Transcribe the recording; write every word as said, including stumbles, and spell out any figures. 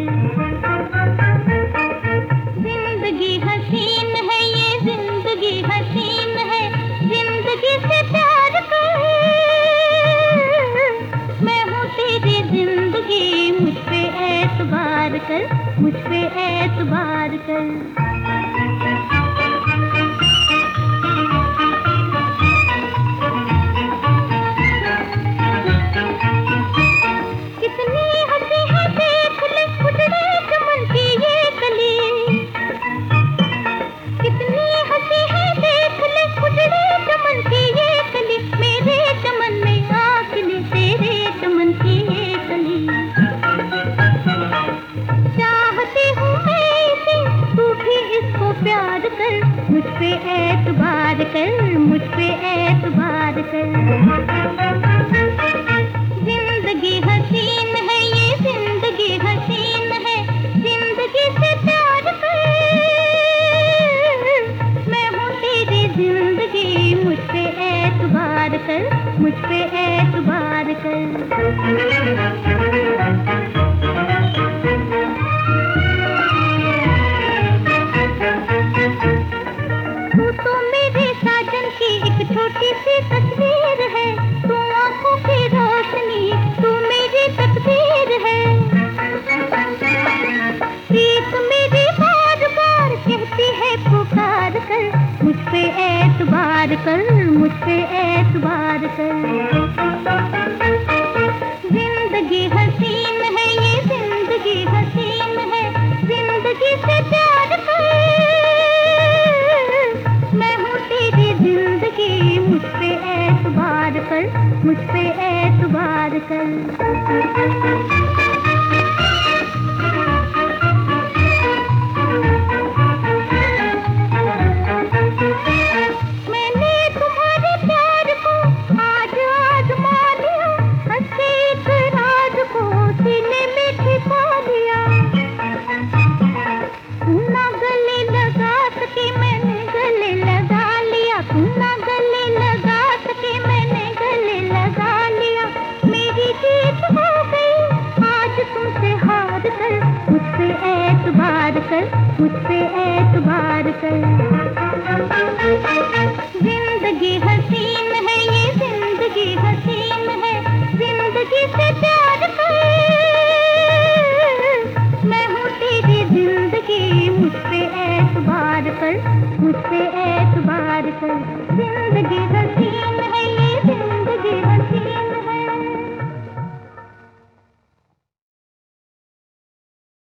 जिंदगी हसीन है ये जिंदगी हसीन है, जिंदगी से प्यार कर। मैं हूँ तेरी जिंदगी, मुझ पे एतबार कर, मुझ पे एतबार कर। मुझ पे एतबार कर, मुझ पे एतबार कर। जिंदगी हसीन है ये जिंदगी हसीन है, जिंदगी से प्यार कर। मैं हूँ तेरी जिंदगी, मुझ पे एतबार कर, मुझ पे एतबार कर। छोटी सी तस्वीर है, तू आँखों की रोशनी, तू मेरी तकदीर है। प्रीत मेरी बार बार कहती है पुकार कर, मुझ पे एतबार कर, मुझ पे एतबार कर। जिंदगी हसीन है ये जिंदगी हसीन है, जिंदगी से प्यार कर। मैं हूँ तेरी जिंदगी, मुझ पे एतबार कर, मुझ पे एतबार कर। मैंने तुम्हारे प्यार को आज आजमा लिया, हंसे एक राज को सीने में छिपा लिया। ना गले लगा सके मैंने गले लगा लिया, ना गले लगा सके मैंने गले लगा लिया। मेरी जीत हो गई आज तुमसे हार कर, मुझ पे एतबार कर, मुझ पे एतबार कर। जिंदगी हसीन है ये जिंदगी हसीन है, जिंदगी से प्यार कर। मैं हूँ तेरी जिंदगी, मुझ पे एतबार कर, मुझ पे एतबार कर। जिंदगी